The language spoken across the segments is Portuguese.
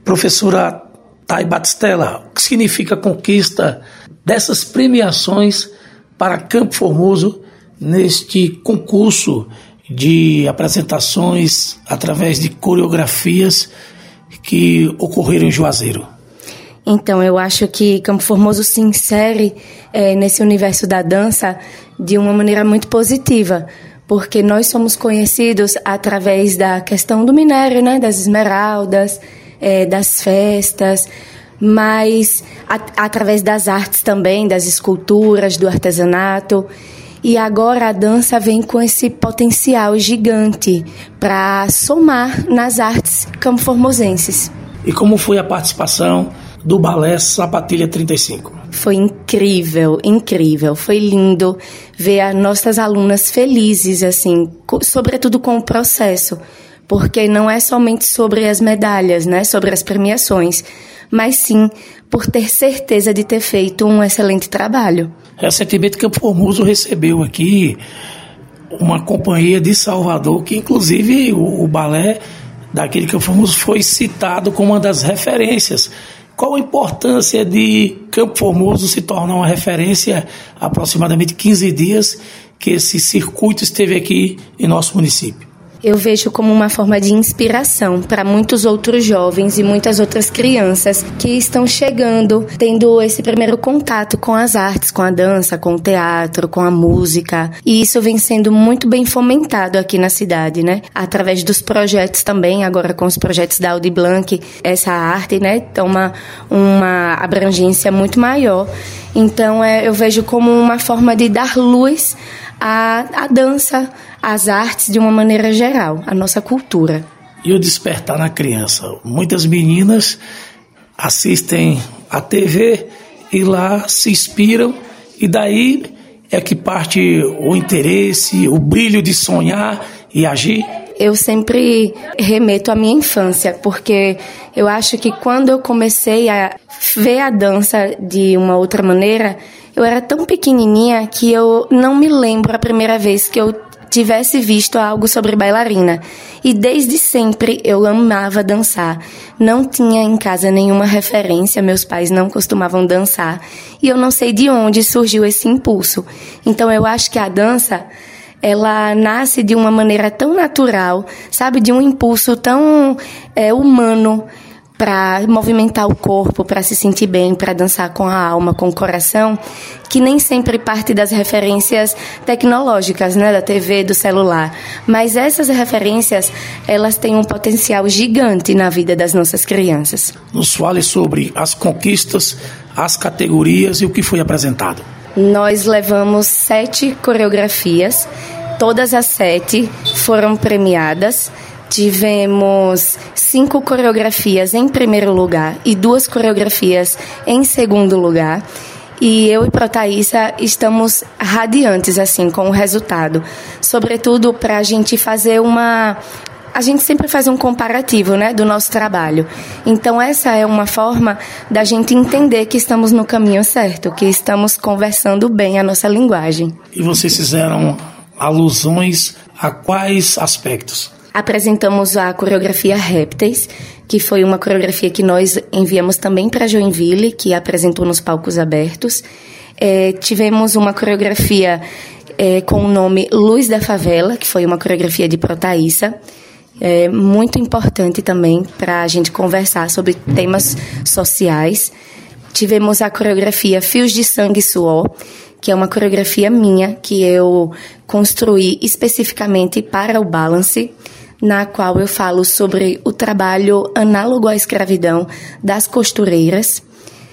Professora Thay Batistella, o que significa a conquista dessas premiações para Campo Formoso neste concurso de apresentações através de coreografias que ocorreram em Juazeiro? Então, eu acho que Campo Formoso se insere nesse universo da dança de uma maneira muito positiva, porque nós somos conhecidos através da questão do minério, né, das esmeraldas, das festas, mas através das artes também, das esculturas, do artesanato. E agora a dança vem com esse potencial gigante para somar nas artes campo-formosenses. E como foi a participação do Balé Sapatilha 35? Foi incrível, incrível. Foi lindo ver as nossas alunas felizes, assim, sobretudo com o processo, porque não é somente sobre as medalhas, né, sobre as premiações, mas sim por ter certeza de ter feito um excelente trabalho. Recentemente, Campo Formoso recebeu aqui uma companhia de Salvador, que inclusive o balé daquele Campo Formoso foi citado como uma das referências. Qual a importância de Campo Formoso se tornar uma referência há aproximadamente 15 dias que esse circuito esteve aqui em nosso município? Eu vejo como uma forma de inspiração para muitos outros jovens e muitas outras crianças que estão chegando, tendo esse primeiro contato com as artes, com a dança, com o teatro, com a música. E isso vem sendo muito bem fomentado aqui na cidade, né? Através dos projetos também, agora com os projetos da Aldir Blanc, essa arte, né, toma uma abrangência muito maior. Então, eu vejo como uma forma de dar luz à dança, às artes de uma maneira geral, à nossa cultura. E o despertar na criança. Muitas meninas assistem à TV e lá se inspiram, e daí é que parte o interesse, o brilho de sonhar e agir. Eu sempre remeto à minha infância, porque eu acho que quando eu comecei a ver a dança de uma outra maneira, eu era tão pequenininha que eu não me lembro a primeira vez que eu tivesse visto algo sobre bailarina. E desde sempre eu amava dançar. Não tinha em casa nenhuma referência, meus pais não costumavam dançar. E eu não sei de onde surgiu esse impulso. Então eu acho que a dança, ela nasce de uma maneira tão natural, sabe? De um impulso tão humano, para movimentar o corpo, para se sentir bem, para dançar com a alma, com o coração, que nem sempre parte das referências tecnológicas, né, da TV, do celular. Mas essas referências, elas têm um potencial gigante na vida das nossas crianças. Nos fale sobre as conquistas, as categorias e o que foi apresentado. Nós levamos 7 coreografias, todas as 7 foram premiadas. Tivemos 5 coreografias em primeiro lugar e 2 coreografias em segundo lugar. E eu e Protaíssa estamos radiantes, assim, com o resultado. Sobretudo para a gente fazer A gente sempre faz um comparativo, né, do nosso trabalho. Então, essa é uma forma da gente entender que estamos no caminho certo, que estamos conversando bem a nossa linguagem. E vocês fizeram alusões a quais aspectos? Apresentamos a coreografia Répteis, que foi uma coreografia que nós enviamos também para Joinville, que apresentou nos palcos abertos. Tivemos uma coreografia com o nome Luz da Favela, que foi uma coreografia de Protaíssa. Muito importante também para a gente conversar sobre temas sociais. Tivemos a coreografia Fios de Sangue e Suor, que é uma coreografia minha, que eu construí especificamente para o Balance, na qual eu falo sobre o trabalho análogo à escravidão das costureiras.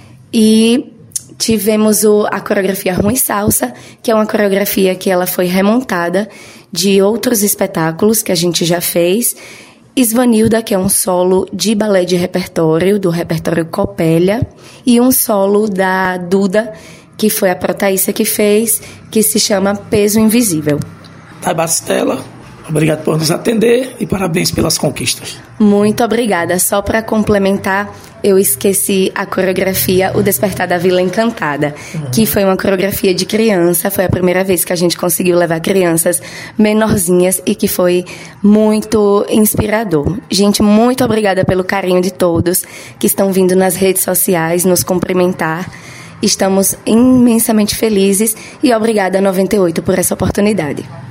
E tivemos a coreografia Ruim Salsa, que é uma coreografia que ela foi remontada de outros espetáculos que a gente já fez. Isvanilda, que é um solo de balé de repertório, do repertório Copélia, e um solo da Duda, que foi a Protaíssa que fez, que se chama Peso Invisível. Thay Batistella, Obrigado por nos atender e parabéns pelas conquistas. Muito obrigada. Só para complementar, eu esqueci a coreografia O Despertar da Vila Encantada, que foi uma coreografia de criança. Foi a primeira vez que a gente conseguiu levar crianças menorzinhas e que foi muito inspirador. Gente, muito obrigada pelo carinho de todos que estão vindo nas redes sociais nos cumprimentar. Estamos imensamente felizes e obrigada a 98 por essa oportunidade.